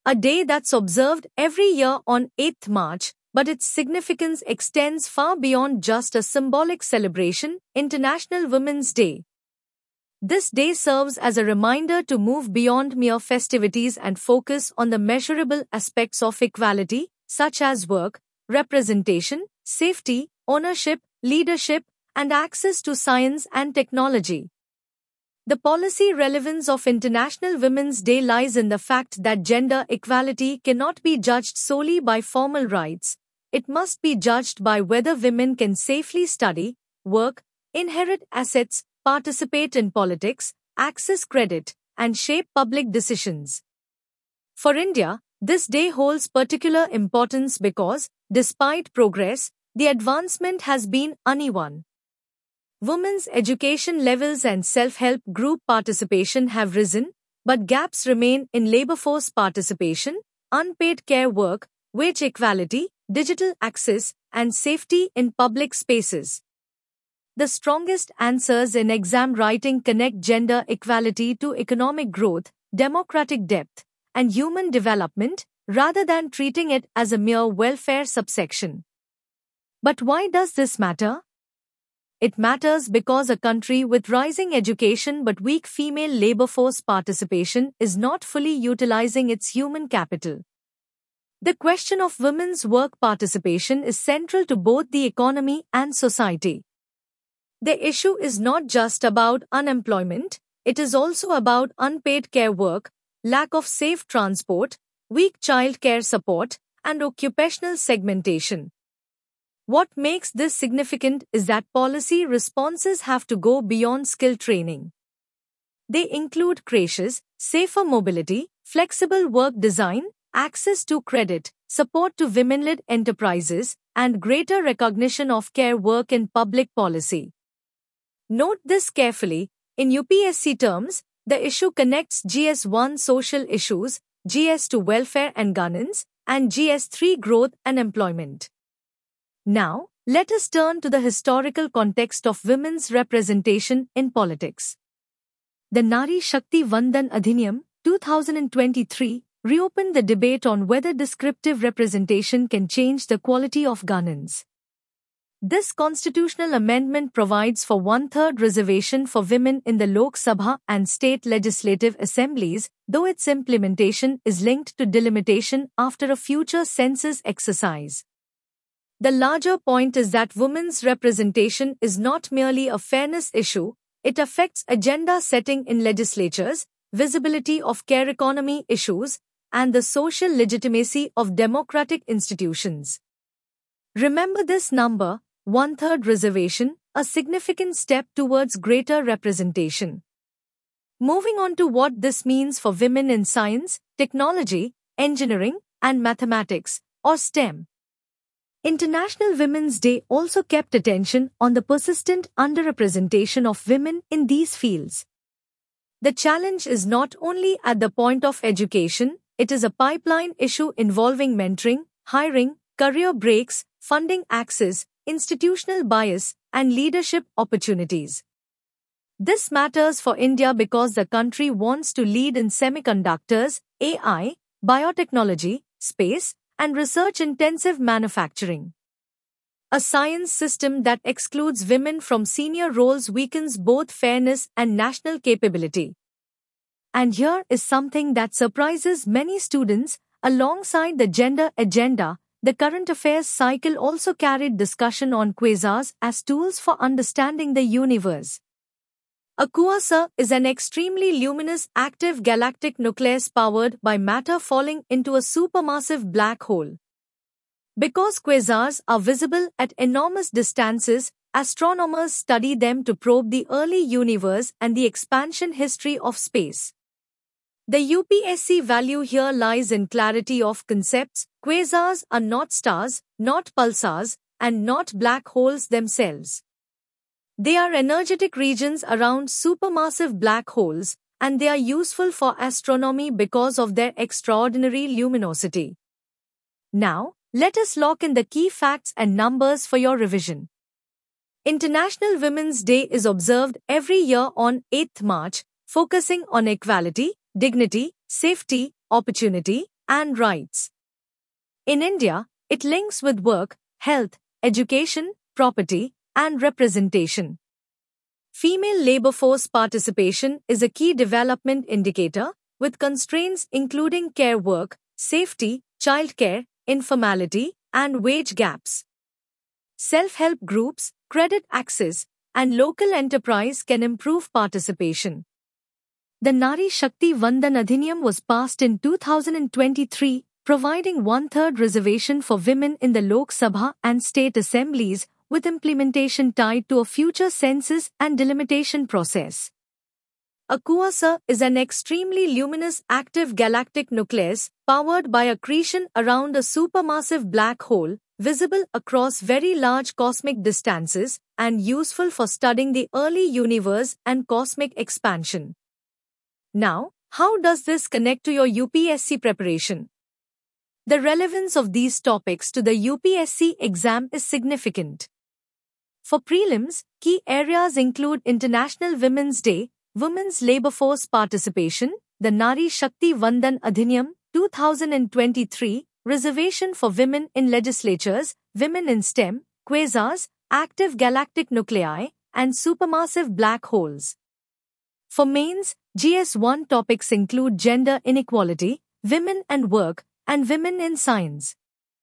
a day that's observed every year on 8th March, but its significance extends far beyond just a symbolic celebration, International Women's Day. This day serves as a reminder to move beyond mere festivities and focus on the measurable aspects of equality, such as work, representation, safety, ownership, leadership, and access to science and technology. The policy relevance of International Women's Day lies in the fact that gender equality cannot be judged solely by formal rights. It must be judged by whether women can safely study, work, inherit assets, participate in politics, access credit, and shape public decisions. For India, this day holds particular importance because, despite progress, the advancement has been uneven. Women's education levels and self-help group participation have risen, but gaps remain in labor force participation, unpaid care work, wage equality, digital access, and safety in public spaces. The strongest answers in exam writing connect gender equality to economic growth, democratic depth, and human development, rather than treating it as a mere welfare subsection. But why does this matter? It matters because a country with rising education but weak female labor force participation is not fully utilizing its human capital. The question of women's work participation is central to both the economy and society. The issue is not just about unemployment, it is also about unpaid care work, lack of safe transport, weak child care support, and occupational segmentation. What makes this significant is that policy responses have to go beyond skill training. They include creches, safer mobility, flexible work design, access to credit, support to women-led enterprises, and greater recognition of care work in public policy. Note this carefully. In UPSC terms, the issue connects GS1 social issues, GS2 welfare and governance, and GS3 growth and employment. Now, let us turn to the historical context of women's representation in politics. The Nari Shakti Vandan Adhiniyam, 2023, reopened the debate on whether descriptive representation can change the quality of governance. This constitutional amendment provides for one-third reservation for women in the Lok Sabha and state legislative assemblies, though its implementation is linked to delimitation after a future census exercise. The larger point is that women's representation is not merely a fairness issue, it affects agenda setting in legislatures, visibility of care economy issues, and the social legitimacy of democratic institutions. Remember this number, one-third reservation, a significant step towards greater representation. Moving on to what this means for women in science, technology, engineering, and mathematics, or STEM. International Women's Day also kept attention on the persistent underrepresentation of women in these fields. The challenge is not only at the point of education, it is a pipeline issue involving mentoring, hiring, career breaks, funding access, institutional bias, and leadership opportunities. This matters for India because the country wants to lead in semiconductors, AI, biotechnology, space, and research-intensive manufacturing. A science system that excludes women from senior roles weakens both fairness and national capability. And here is something that surprises many students. Alongside the gender agenda, the current affairs cycle also carried discussion on quasars as tools for understanding the universe. A quasar is an extremely luminous active galactic nucleus powered by matter falling into a supermassive black hole. Because quasars are visible at enormous distances, astronomers study them to probe the early universe and the expansion history of space. The UPSC value here lies in clarity of concepts. Quasars are not stars, not pulsars, and not black holes themselves. They are energetic regions around supermassive black holes, and they are useful for astronomy because of their extraordinary luminosity. Now, let us lock in the key facts and numbers for your revision. International Women's Day is observed every year on 8th March, focusing on equality, dignity, safety, opportunity, and rights. In India, it links with work, health, education, property, and representation. Female labor force participation is a key development indicator, with constraints including care work, safety, childcare, informality, and wage gaps. Self-help groups, credit access, and local enterprise can improve participation. The Nari Shakti Vandan Adhiniyam was passed in 2023, providing one-third reservation for women in the Lok Sabha and state assemblies, with implementation tied to a future census and delimitation process. A quasar is an extremely luminous active galactic nucleus powered by accretion around a supermassive black hole, visible across very large cosmic distances and useful for studying the early universe and cosmic expansion. Now, how does this connect to your UPSC preparation? The relevance of these topics to the UPSC exam is significant. For prelims, key areas include International Women's Day, women's labor force participation, the Nari Shakti Vandan Adhiniyam 2023, reservation for women in legislatures, women in STEM, quasars, active galactic nuclei, and supermassive black holes. For mains, GS1 topics include gender inequality, women and work, and women in science.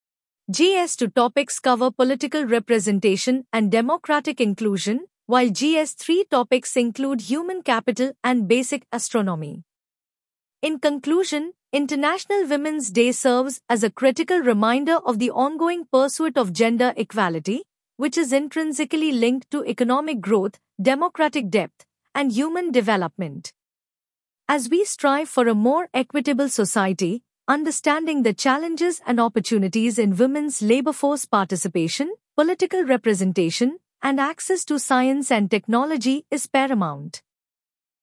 GS2 topics cover political representation and democratic inclusion, while GS3 topics include human capital and basic astronomy. In conclusion, International Women's Day serves as a critical reminder of the ongoing pursuit of gender equality, which is intrinsically linked to economic growth, democratic depth, and human development. As we strive for a more equitable society, understanding the challenges and opportunities in women's labor force participation, political representation, and access to science and technology is paramount.